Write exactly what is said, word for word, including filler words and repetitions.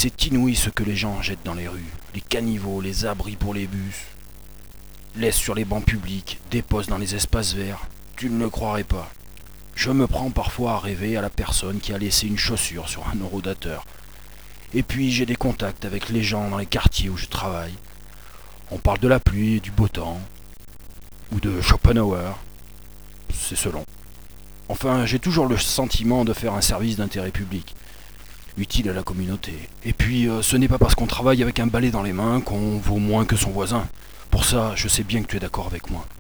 C'est inouï ce que les gens jettent dans les rues. Les caniveaux, les abris pour les bus, laissent sur les bancs publics, déposent dans les espaces verts. Tu ne le croirais pas. Je me prends parfois à rêver à la personne qui a laissé une chaussure sur un horodateur. Et puis j'ai des contacts avec les gens dans les quartiers où je travaille. On parle de la pluie et du beau temps, ou de Schopenhauer, c'est selon. Enfin, j'ai toujours le sentiment de faire un service d'intérêt public, utile à la communauté. Et puis, euh, ce n'est pas parce qu'on travaille avec un balai dans les mains qu'on vaut moins que son voisin. Pour ça, je sais bien que tu es d'accord avec moi.